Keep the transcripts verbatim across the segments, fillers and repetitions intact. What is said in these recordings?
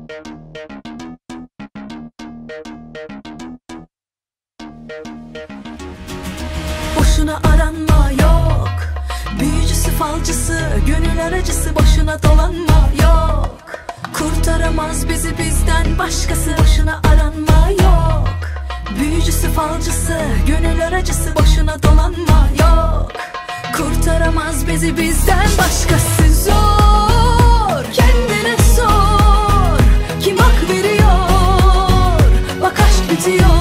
Boşuna aranma yok, büyücüsü falcısı, gönül aracısı, boşuna dolanma yok. Kurtaramaz bizi bizden başkası, boşuna aranma yok. Büyücüsü falcısı, gönül aracısı, boşuna dolanma yok. Kurtaramaz bizi bizden başkası. Zor, kendine sor, kim hak veriyor, bak aşk bitiyor.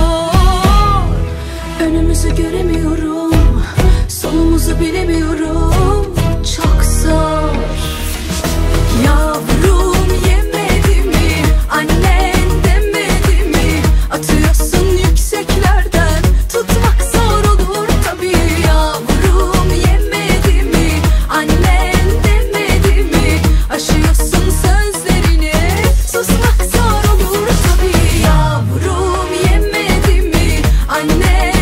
Önümüzü göremiyorum, sonumuzu bilemiyorum, çok zor. Yavrum yemedi mi, annen demedi mi, atıyorsun yükseklerden, tutmak zor olur tabii. Yavrum yemedi mi, annen demedi mi, aşıyorsun sözlerini, susmak zor olur tabii. Yavrum yemedi mi, annen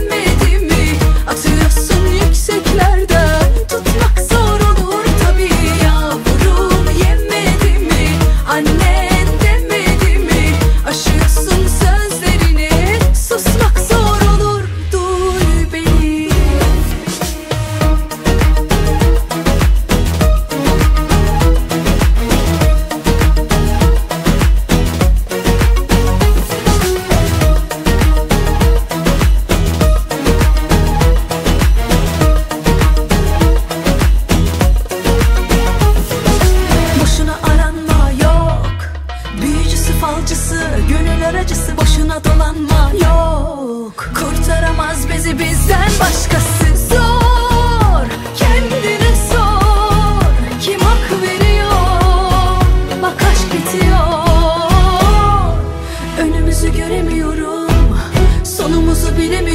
gönül aracısı, boşuna dolanma yok. Kurtaramaz bizi bizden başkası. Zor, kendine sor, kim hak veriyor, bak aşk bitiyor. Önümüzü göremiyorum, sonumuzu bilemiyorum.